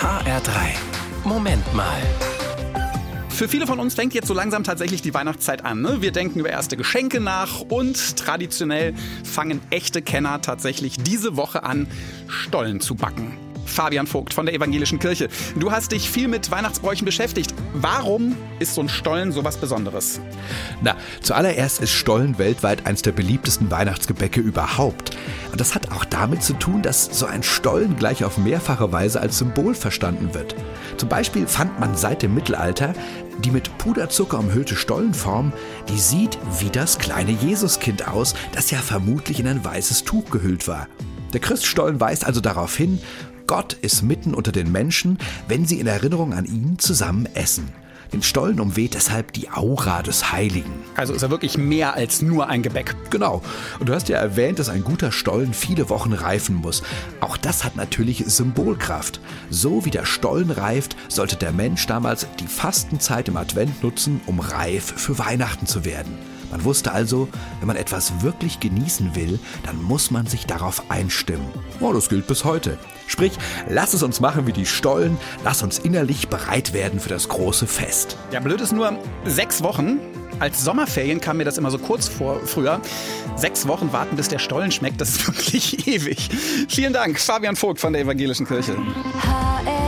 HR3. Moment mal. Für viele von uns fängt jetzt so langsam tatsächlich die Weihnachtszeit an. Ne? Wir denken über erste Geschenke nach und traditionell fangen echte Kenner tatsächlich diese Woche an, Stollen zu backen. Fabian Vogt von der Evangelischen Kirche. Du hast dich viel mit Weihnachtsbräuchen beschäftigt. Warum ist so ein Stollen sowas Besonderes? Zuallererst ist Stollen weltweit eines der beliebtesten Weihnachtsgebäcke überhaupt. Und das hat auch damit zu tun, dass so ein Stollen gleich auf mehrfache Weise als Symbol verstanden wird. Zum Beispiel fand man seit dem Mittelalter die mit Puderzucker umhüllte Stollenform, die sieht wie das kleine Jesuskind aus, das ja vermutlich in ein weißes Tuch gehüllt war. Der Christstollen weist also darauf hin, Gott ist mitten unter den Menschen, wenn sie in Erinnerung an ihn zusammen essen. Den Stollen umweht deshalb die Aura des Heiligen. Also ist er wirklich mehr als nur ein Gebäck. Genau. Und du hast ja erwähnt, dass ein guter Stollen viele Wochen reifen muss. Auch das hat natürlich Symbolkraft. So wie der Stollen reift, sollte der Mensch damals die Fastenzeit im Advent nutzen, um reif für Weihnachten zu werden. Man wusste also, wenn man etwas wirklich genießen will, dann muss man sich darauf einstimmen. Oh, das gilt bis heute. Sprich, lass es uns machen wie die Stollen, lass uns innerlich bereit werden für das große Fest. Ja, blöd ist nur 6 Wochen. Als Sommerferien kam mir das immer so kurz vor früher. 6 Wochen warten, bis der Stollen schmeckt, das ist wirklich ewig. Vielen Dank, Fabian Vogt von der Evangelischen Kirche. HR